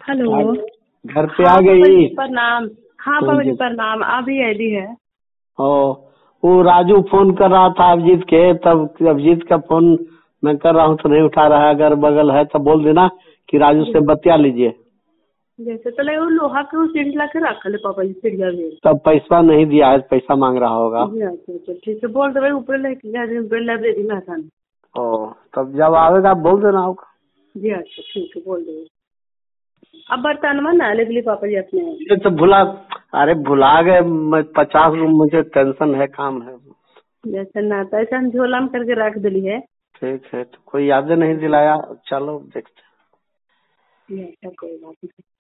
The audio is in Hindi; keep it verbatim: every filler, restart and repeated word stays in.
हेलो। घर पे हाँ आ पापा गई? जी प्रणाम। हाँ हाँ पापा जी जी। प्रणाम, अभी आई है। ओ, वो राजू फोन कर रहा था अभिजीत के, तब अभिजीत का फोन मैं कर रहा हूँ तो नहीं उठा रहा है। अगर बगल है तो बोल देना कि राजू से बतिया लीजिए। जैसे तो लगे वो लोहा के वो सीढ़ी ला के रख ले पापा जी चिड़िया में। तब पैसा नहीं दिया है, पैसा मांग रहा होगा। जी अच्छा अच्छा ठीक है, बोल दे ऊपर लेके ऊपर लाइब्रेरी में था। ओ, तब जब आवेगा बोल देना होगा। जी अच्छा ठीक है, बोल दे। अब बर्तन में ना ले लिए पापा जी अपने। ये तो भुला, अरे भुला गए। मैं पचास रूम, मुझे टेंशन है, काम है। जैसे ना तो ऐसा हम झोला में करके रख दिली है। ठीक है, तो कोई याद नहीं दिलाया। चलो देखते। जी अच्छा कोई बात नहीं।